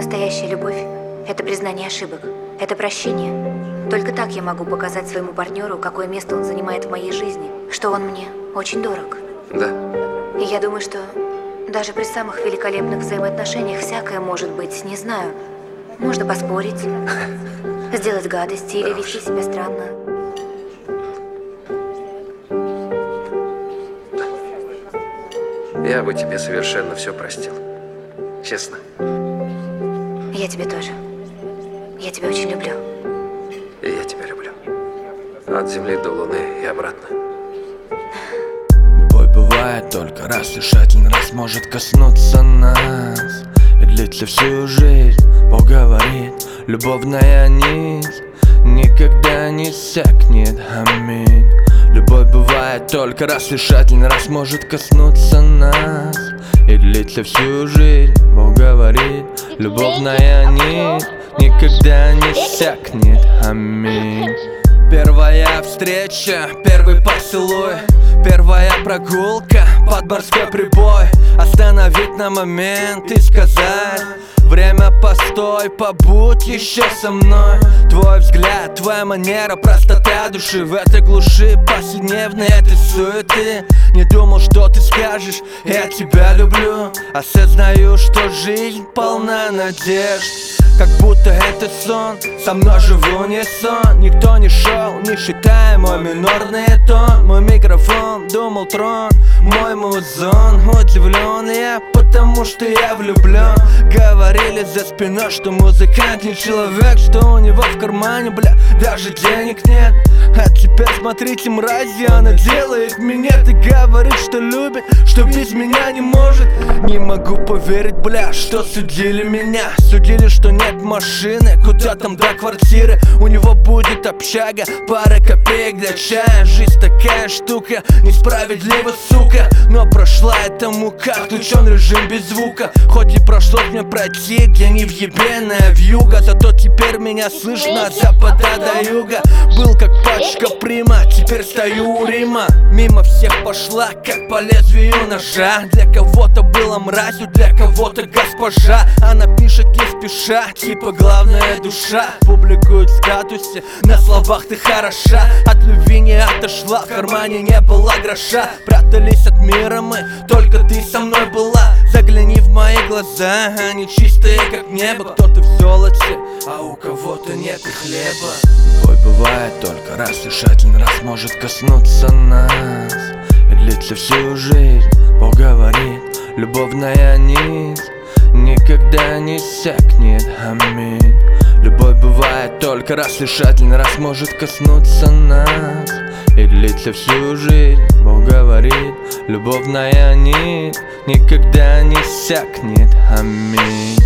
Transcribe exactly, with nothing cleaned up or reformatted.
Настоящая любовь – это признание ошибок, это прощение. Только так я могу показать своему партнеру, какое место он занимает в моей жизни, что он мне очень дорог. Да. И я думаю, что даже при самых великолепных взаимоотношениях всякое может быть, не знаю. Можно поспорить, сделать гадости или вести себя странно. Я бы тебе совершенно все простил. Честно. Я тебя тоже. Я тебя очень люблю. И я тебя люблю. От земли до луны и обратно. Любовь бывает только раз, лишь один раз может коснуться нас и длится всю жизнь. Бог говорит, любовная нить никогда не иссякнет, аминь. Любовь бывает только раз, лишь один раз может коснуться нас и длится всю жизнь. Бог говорит, любовная нить никогда не иссякнет, аминь. Первая встреча, первый поцелуй, первая прогулка под морской прибой. Остановить на момент и сказать: время, постой, побудь еще со мной. Твой взгляд, твоя манера, простота души в этой глуши повседневной этой суеты. Не думал, что ты скажешь: я тебя люблю. Осознаю, что жизнь полна надежд, как будто это сон, со мной же в унисон. Никто не шел, не считая мой минорный тон. Мой микрофон, думал трон, мой музон. Удивлен я, потому что я влюблен. Говорили за спиной, что музыкант не человек, что у него в кармане, бля, даже денег нет. А теперь смотрите, мрази, она делает минет и говорит, что любит, что без меня не может. Не могу поверить, бля, что судили меня. Судили, что нет машины, куда там до квартиры. У него будет общага, пара копеек для чая. Жизнь такая штука, несправедлива, сука. Но прошла эта мука, включен режим без звука. Хоть и прошлось мне пройти, где не въебенная вьюга, зато теперь меня слышно от запада до юга. Был как пачка прима, теперь стою у Рима. Мимо всех пошла, как по лезвию ножа. Для кого-то была мразью, для кого-то госпожа. Она пишет не спеша, типа главная душа. Публикует в статусе, на словах ты хороша. От любви не отошла, в кармане не было гроша. Прятались от мира мы, только ты со мной была. Загляни в мои глаза, они чистые как небо. Кто-то в золоте, а у кого-то нет и хлеба. Любовь бывает только раз, лишь один раз может коснуться нас и длится всю жизнь. Бог говорит, любовная нить никогда не иссякнет, аминь. Любовь бывает только раз, лишь один раз может коснуться нас и длится всю жизнь. Бог говорит, любовная нить никогда не иссякнет, аминь.